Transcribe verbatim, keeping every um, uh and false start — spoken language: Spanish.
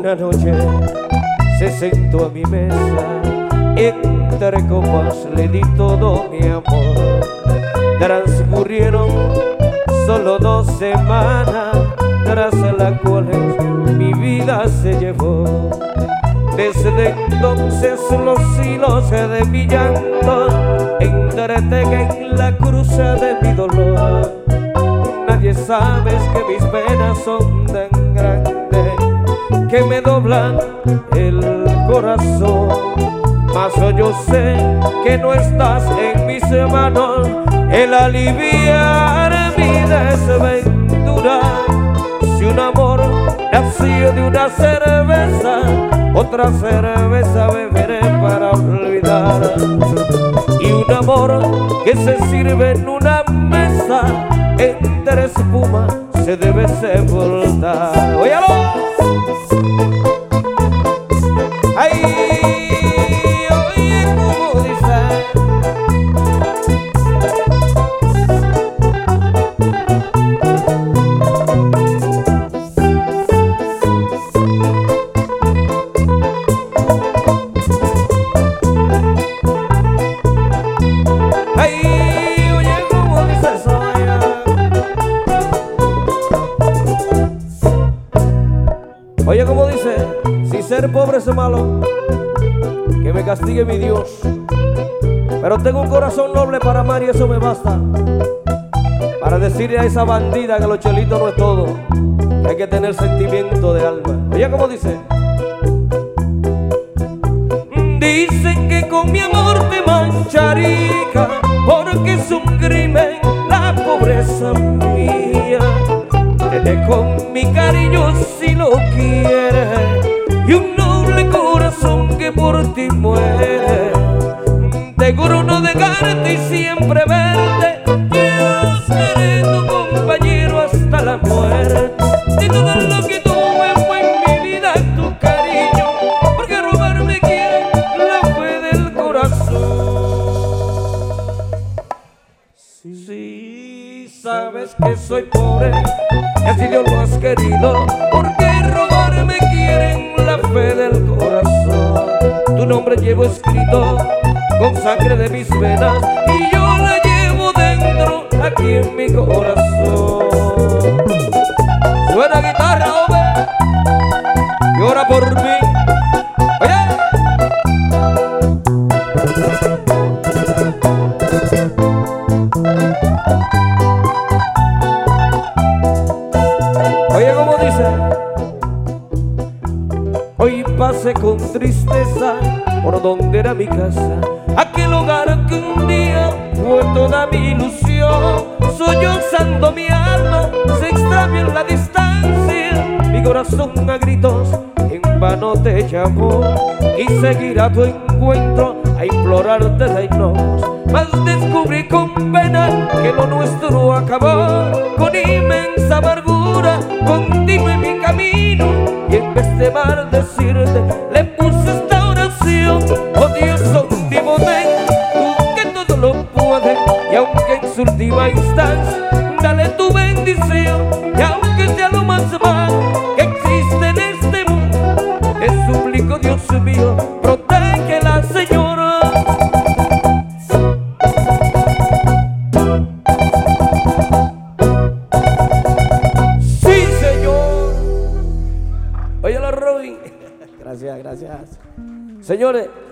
Una noche se sentó a mi mesa, entre copas le di todo mi amor. Transcurrieron solo dos semanas, tras las cuales mi vida se llevó. Desde entonces los hilos de mi llanto entretejen la cruz de mi dolor. Nadie sabe que mis penas son tan grandes que me doblan el corazón. Mas yo sé que no estás en mis manos el aliviar mi desventura. Si un amor nació de una cerveza, otra cerveza beberé para olvidar. Y un amor que se sirve en una mesa, entre espuma se debe sepultar. ¡Óyalo! ¡Ay! Oye, ¿cómo dice? ¡Ay! Oye, ¿cómo dice eso? Oye, ¿cómo dice? Si ser pobre es malo, que me castigue mi Dios. Pero tengo un corazón noble para amar y eso me basta. Para decirle a esa bandida que los chelitos no es todo, que hay que tener sentimiento de alma. Oye, ¿cómo dice? Dicen que con mi amor te mancharía, porque es un crimen la pobreza mía. Vete con mi cariño si lo quieres, y un noble corazón que por ti muere. Te juro no dejarte y siempre verte, yo seré tu compañero hasta la muerte. Y todo lo que tuve fue en mi vida tu cariño, porque robarme quiere la fe del corazón. Si sabes que soy pobre, y así Dios lo has querido, porque robarme quieren la fe del corazón. Tu nombre llevo escrito con sangre de mis venas, y yo la llevo dentro, aquí en mi corazón. Suena guitarra, hombre, llora por mí. Oye. Oye, ¿cómo dice? Hoy pasé con tristeza por donde era mi casa, aquel hogar que un día fue toda mi ilusión. Sollozando mi alma se extravió en la distancia, mi corazón a gritos en vano te llamó. Quise ir a tu encuentro a implorarte de irnos, mas descubrí con pena que lo nuestro acabó. Con inmensa amargura continué mi camino, y en vez de maldecirte le puse esta oración: oh Dios omnipotente, tú que todo lo puedes, y aunque en su última instancia dale tu bendición, y aunque sea lo más malo que existe en este mundo, te suplico, Dios mío, protégela, Señora. Sí, Señor. Oye, la Robin. Gracias, gracias. Señores,